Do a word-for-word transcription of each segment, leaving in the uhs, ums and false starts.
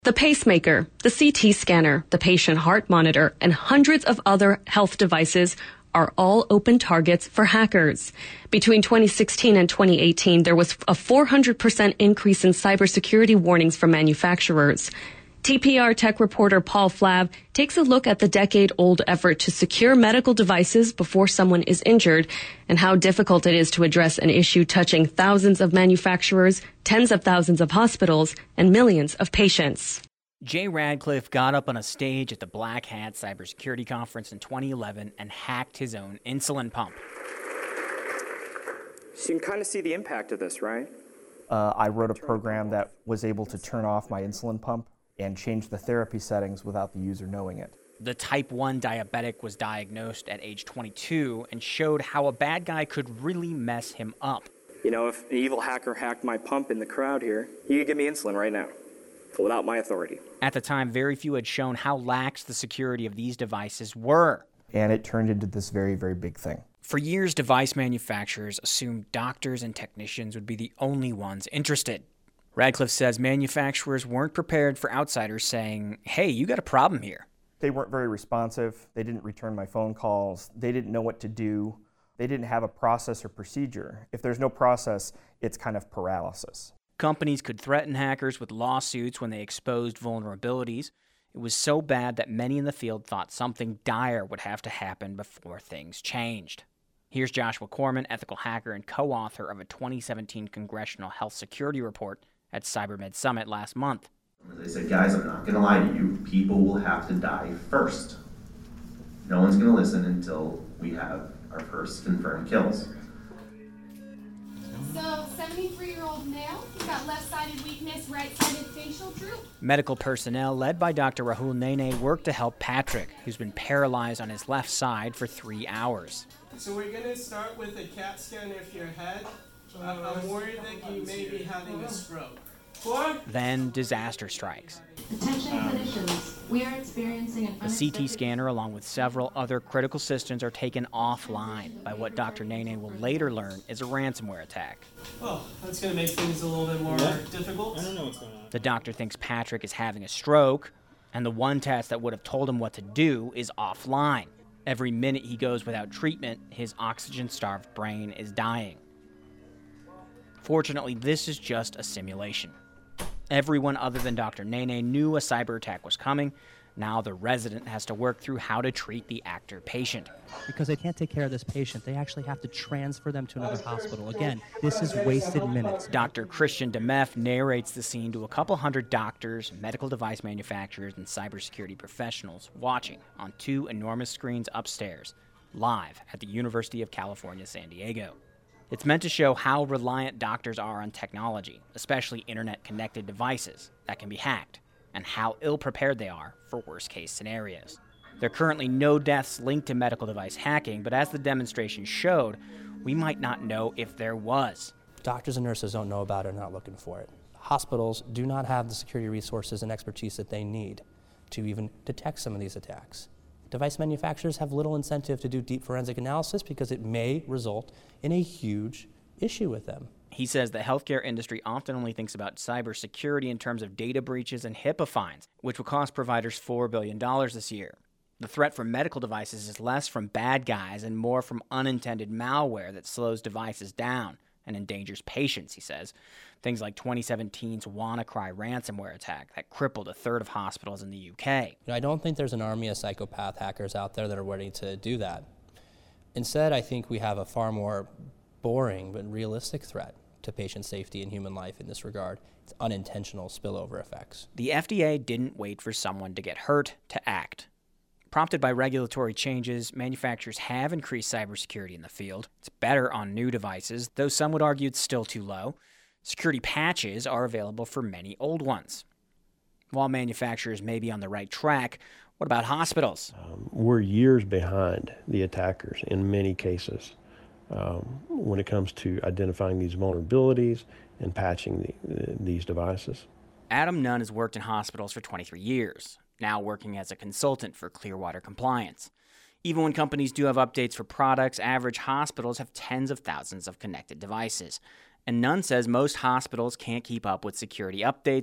The pacemaker, the C T scanner, the patient heart monitor, and hundreds of other health devices are all open targets for hackers. Between twenty sixteen and twenty eighteen, there was a four hundred percent increase in cybersecurity warnings from manufacturers. T P R tech reporter Paul Flav takes a look at the decade-old effort to secure medical devices before someone is injured and how difficult it is to address an issue touching thousands of manufacturers, tens of thousands of hospitals, and millions of patients. Jay Radcliffe got up on a stage at the Black Hat Cybersecurity Conference in twenty eleven and hacked his own insulin pump. So you can kind of see the impact of this, right? Uh, I wrote a program that was able to turn off my insulin pump and change the therapy settings without the user knowing it. The type one diabetic was diagnosed at age twenty-two and showed how a bad guy could really mess him up. You know, if an evil hacker hacked my pump in the crowd here, he could give me insulin right now, without my authority. At the time, very few had shown how lax the security of these devices were. And it turned into this very, very big thing. For years, device manufacturers assumed doctors and technicians would be the only ones interested. Radcliffe says manufacturers weren't prepared for outsiders saying, hey, you got a problem here. They weren't very responsive. They didn't return my phone calls. They didn't know what to do. They didn't have a process or procedure. If there's no process, it's kind of paralysis. Companies could threaten hackers with lawsuits when they exposed vulnerabilities. It was so bad that many in the field thought something dire would have to happen before things changed. Here's Joshua Corman, ethical hacker and co-author of a twenty seventeen Congressional Health Security Report at CyberMed Summit last month. They said, guys, I'm not going to lie to you. People will have to die first. No one's going to listen until we have our first confirmed kills. So, seventy-three-year-old male, he's got left-sided weakness, right-sided facial droop. Medical personnel led by Doctor Rahul Nene worked to help Patrick, who's been paralyzed on his left side for three hours. So we're going to start with a CAT scan of your head. Uh, I'm worried that you may be having a stroke. Four. Then disaster strikes. Attention clinicians, we are experiencing an The C T scanner, along with several other critical systems, are taken offline by what Doctor Nene will later learn is a ransomware attack. Oh, that's going to make things a little bit more what? difficult. I don't know what's going on. The doctor thinks Patrick is having a stroke, and the one test that would have told him what to do is offline. Every minute he goes without treatment, his oxygen-starved brain is dying. Fortunately, this is just a simulation. Everyone other than Doctor Nene knew a cyber attack was coming. Now the resident has to work through how to treat the actor patient. Because they can't take care of this patient, they actually have to transfer them to another hospital. Again, this is wasted minutes. Doctor Christian Demeth narrates the scene to a couple hundred doctors, medical device manufacturers, and cybersecurity professionals watching on two enormous screens upstairs, live at the University of California, San Diego. It's meant to show how reliant doctors are on technology, especially internet-connected devices that can be hacked, and how ill-prepared they are for worst-case scenarios. There are currently no deaths linked to medical device hacking, but as the demonstration showed, we might not know if there was. Doctors and nurses don't know about it and are not looking for it. Hospitals do not have the security resources and expertise that they need to even detect some of these attacks. Device manufacturers have little incentive to do deep forensic analysis because it may result in a huge issue with them. He says the healthcare industry often only thinks about cybersecurity in terms of data breaches and HIPAA fines, which will cost providers four billion dollars this year. The threat from medical devices is less from bad guys and more from unintended malware that slows devices down and endangers patients, he says. Things like twenty seventeen's WannaCry ransomware attack that crippled a third of hospitals in the U K. You know, I don't think there's an army of psychopath hackers out there that are ready to do that. Instead, I think we have a far more boring but realistic threat to patient safety and human life in this regard. It's unintentional spillover effects. The F D A didn't wait for someone to get hurt to act. Prompted by regulatory changes, manufacturers have increased cybersecurity in the field. It's better on new devices, though some would argue it's still too low. Security patches are available for many old ones. While manufacturers may be on the right track, what about hospitals? Um, we're years behind the attackers in many cases um, when it comes to identifying these vulnerabilities and patching the, uh, these devices. Adam Nunn has worked in hospitals for twenty-three years, now working as a consultant for Clearwater Compliance. Even when companies do have updates for products, average hospitals have tens of thousands of connected devices. And Nunn says most hospitals can't keep up with security updates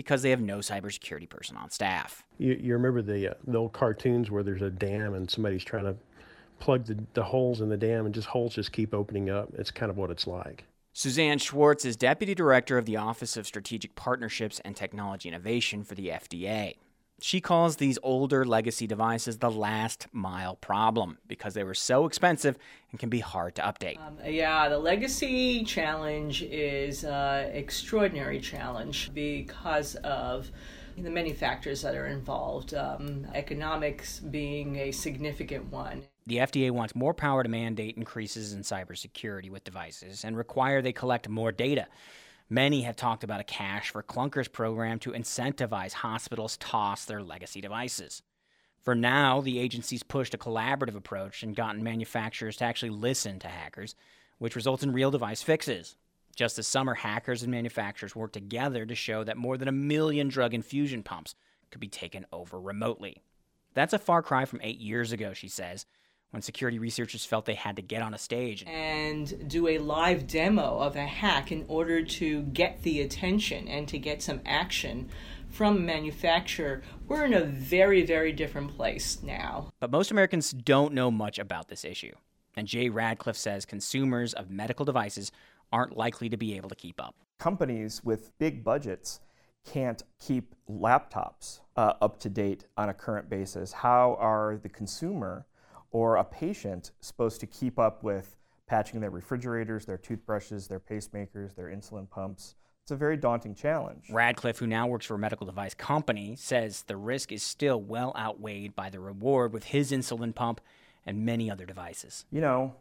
because they have no cybersecurity person on staff. You, you remember the, uh, the old cartoons where there's a dam and somebody's trying to plug the, the holes in the dam and just holes just keep opening up. It's kind of what it's like. Suzanne Schwartz is Deputy Director of the Office of Strategic Partnerships and Technology Innovation for the F D A. She calls these older legacy devices the last mile problem because they were so expensive and can be hard to update. Um, yeah, the legacy challenge is an extraordinary challenge because of the many factors that are involved, um, economics being a significant one. The F D A wants more power to mandate increases in cybersecurity with devices and require they collect more data. Many have talked about a cash for clunkers program to incentivize hospitals toss their legacy devices. For now, the agency's pushed a collaborative approach and gotten manufacturers to actually listen to hackers, which results in real device fixes. Just this summer, hackers and manufacturers worked together to show that more than a million drug infusion pumps could be taken over remotely. That's a far cry from eight years ago, she says, when security researchers felt they had to get on a stage and do a live demo of a hack in order to get the attention and to get some action from a manufacturer. We're in a very, very different place now. But most Americans don't know much about this issue. And Jay Radcliffe says consumers of medical devices aren't likely to be able to keep up. Companies with big budgets can't keep laptops uh, up to date on a current basis. How are the consumer or a patient supposed to keep up with patching their refrigerators, their toothbrushes, their pacemakers, their insulin pumps? It's a very daunting challenge. Radcliffe, who now works for a medical device company, says the risk is still well outweighed by the reward with his insulin pump and many other devices. You know,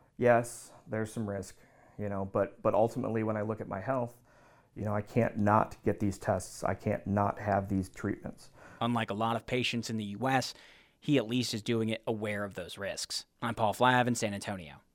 yes, there's some risk, you know, but, but ultimately when I look at my health, you know, I can't not get these tests. I can't not have these treatments. Unlike a lot of patients in the U S, he at least is doing it aware of those risks. I'm Paul Flav in San Antonio.